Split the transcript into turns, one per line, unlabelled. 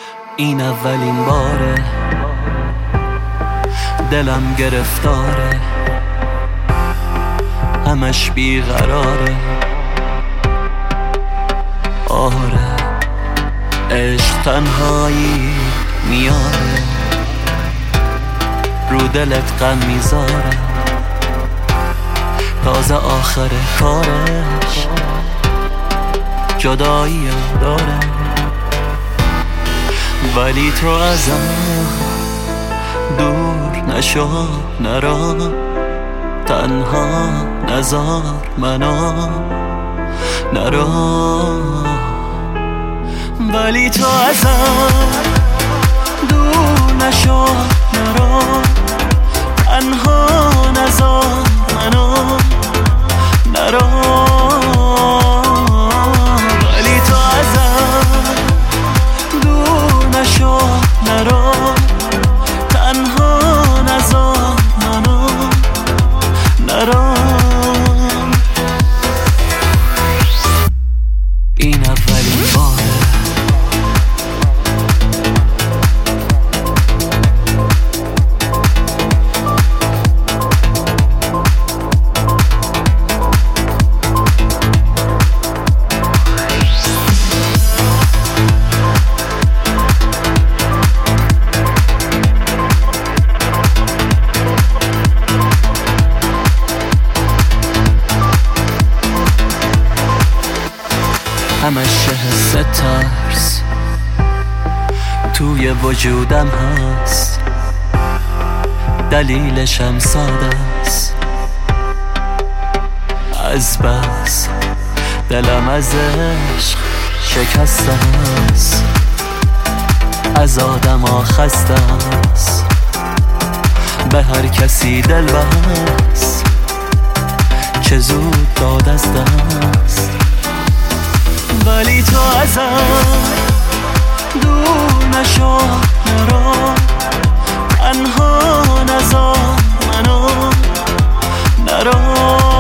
این اولین باره دلم گرفتاره، همش بیقراره. آره عشق تنهایی میاره، رو دلت غم میذاره، تازه آخر کارش جدایی داره. ولی تو ازم دور نشو، نرا تنها نذار منو، نرا. ولی تو ازم دور نشو، نرا تنها نذار منو، نرا. ولی تو ازم دور نشو، نرا تنها نذار منو، نرا. این اولین باره همش حس ترس توی وجودم هست، دلیلشم ساده است. از بس دلم از عشق شکسته است، از آدم ها خسته است، به هر کسی دل بست چه زود داد از دست. ولی تو ازم دور نشو، نرا تنها نذار منو، نرا.